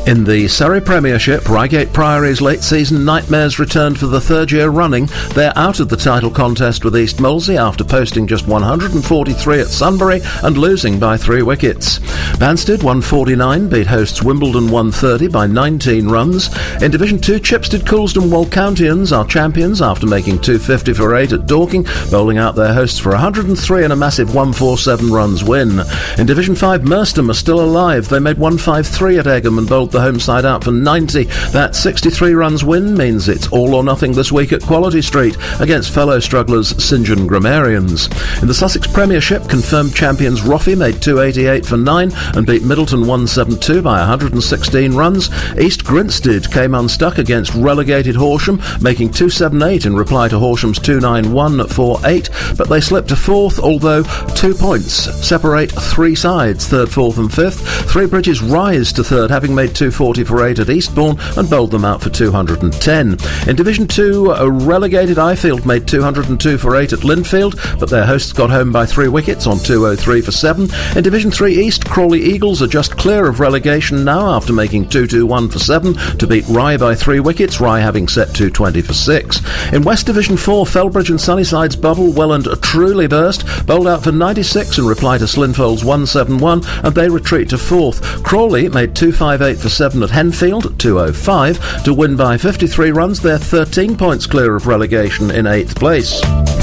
In the Surrey Premiership, Reigate Priory's late-season nightmares returned for the third year running. They're out of the title contest with East Molesey after posting just 143 at Sunbury and losing by 3 wickets. Banstead 149 beat hosts Wimbledon 130 by 19 runs. In Division 2, Chipstead, Coulsdon, Walcountians are champions after making 250 for 8 at Dorking, bowling out their hosts for 103 and a massive 147 runs win. In Division 5, Merstham are still alive. They made 153 at Egham and bowled the home side out for 90. That 63 runs win means it's all or nothing this week at Quality Street against fellow strugglers St John Grammarians. In the Sussex Premiership, confirmed champions Roffey made 288 for 9 and beat Middleton 172 by 116 runs. East Grinstead came unstuck against relegated Horsham, making 278 in reply to Horsham's 291 for 8, but they slipped to 4th, although 2 points separate 3 sides, 3rd, 4th and 5th. Three Bridges rise to 3rd, having made 240 for 8 at Eastbourne and bowled them out for 210. In Division 2, a relegated Ifield made 202 for 8 at Linfield, but their hosts got home by 3 wickets on 203 for 7. In Division 3 East, Crawley Eagles are just clear of relegation now after making 221 for 7 to beat Rye by 3 wickets, Rye having set 220 for 6. In West Division 4, Felbridge and Sunnyside's bubble well and truly burst, bowled out for 96 in reply to Slinfold's 171, and they retreat to 4th. Crawley made 258 for 7 at Henfield, 205, to win by 53 runs. They're 13 points clear of relegation in 8th place.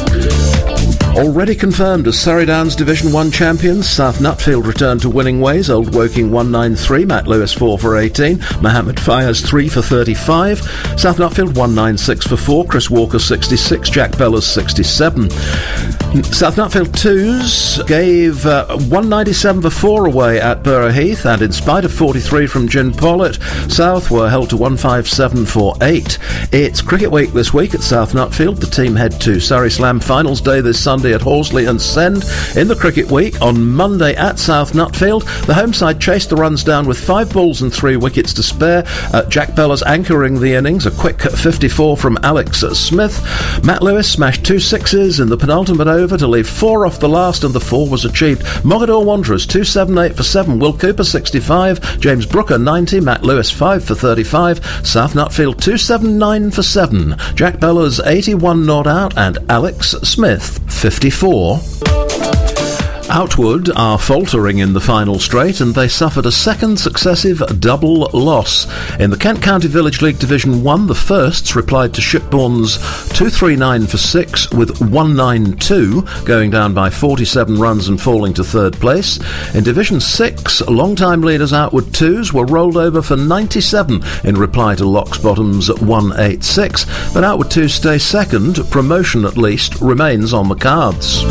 Already confirmed as Surrey Downs Division 1 champions, South Nutfield returned to winning ways. Old Woking 193, Matt Lewis 4 for 18, Mohammed Fayez 3 for 35, South Nutfield 196 for 4, Chris Walker 66, Jack Bellas 67. South Nutfield 2s gave 197 for 4 away at Borough Heath, and in spite of 43 from Gin Pollitt, South were held to 157 for 8. It's Cricket Week this week at South Nutfield. The team head to Surrey Slam Finals Day this Sunday at Horsley and Send. In the Cricket Week, on Monday at South Nutfield, the home side chased the runs down with 5 balls and 3 wickets to spare. Jack Bellas anchoring the innings, a quick 54 from Alex Smith. Matt Lewis smashed 2 sixes in the penultimate over to leave 4 off the last, and the 4 was achieved. Mogadore Wanderers 278 for 7, Will Cooper 65, James Brooker 90, Matt Lewis 5 for 35, South Nutfield 279 for 7, Jack Bellas 81 not out, and Alex Smith 54. Outwood are faltering in the final straight, and they suffered a second successive double loss. In the Kent County Village League Division 1, the Firsts replied to Shipbourne's 239 for 6 with 192, going down by 47 runs and falling to 3rd place. In Division 6, long-time leaders Outwood 2s were rolled over for 97 in reply to Locksbottom's 186, but Outwood 2s stay second. Promotion, at least, remains on the cards.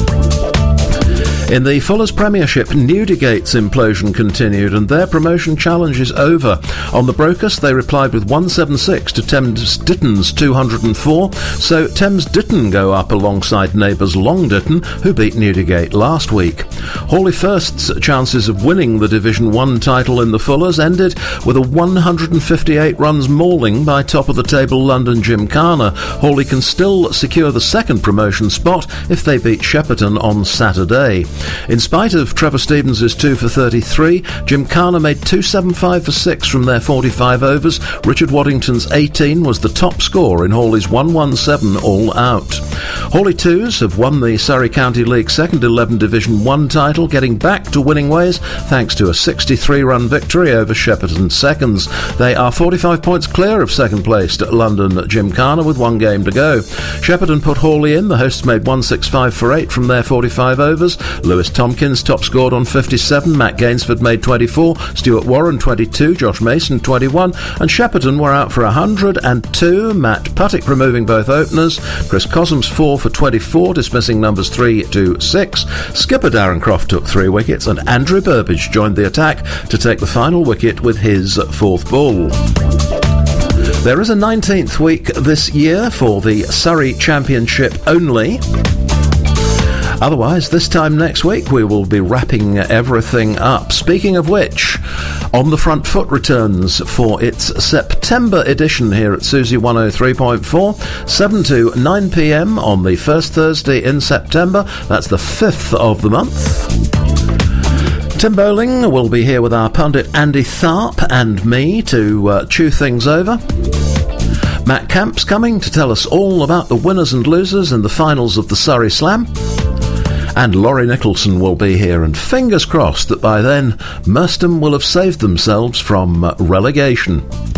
In the Fuller's Premiership, Newdigate's implosion continued and their promotion challenge is over. On the Brocas, they replied with 176 to Thames Ditton's 204, so Thames Ditton go up alongside neighbours Long Ditton, who beat Newdigate last week. Hawley First's chances of winning the Division 1 title in the Fullers ended with a 158 runs mauling by top-of-the-table London Gymkhana. Hawley can still secure the second promotion spot if they beat Shepperton on Saturday. In spite of Trevor Stevens' 2 for 33, Gymkhana made 275 for 6 from their 45 overs. Richard Waddington's 18 was the top score in Hawley's 117 all out. Hawley 2s have won the Surrey County League Second 11 Division 1 title, getting back to winning ways thanks to a 63-run victory over Shepperton Seconds. They are 45 points clear of second placed at London Gymkhana with 1 game to go. Shepperton put Hawley in. The hosts made 165 for 8 from their 45 overs. Lewis Tompkins top scored on 57, Matt Gainsford made 24, Stuart Warren 22, Josh Mason 21, and Shepperton were out for 102, Matt Puttick removing both openers, Chris Cosham's 4 for 24, dismissing numbers 3 to 6, skipper Darren Croft took 3 wickets, and Andrew Burbage joined the attack to take the final wicket with his 4th ball. There is a 19th week this year for the Surrey Championship only. Otherwise, this time next week we will be wrapping everything up. Speaking of which, On the Front Foot returns for its September edition here at Susie 103.4, 7 to 9 p.m. on the first Thursday in September. That's the 5th of the month. Tim Bowling will be here with our pundit Andy Tharp and me to chew things over. Matt Camp's coming to tell us all about the winners and losers in the finals of the Surrey Slam. And Laurie Nicholson will be here, and fingers crossed that by then Merstham will have saved themselves from relegation.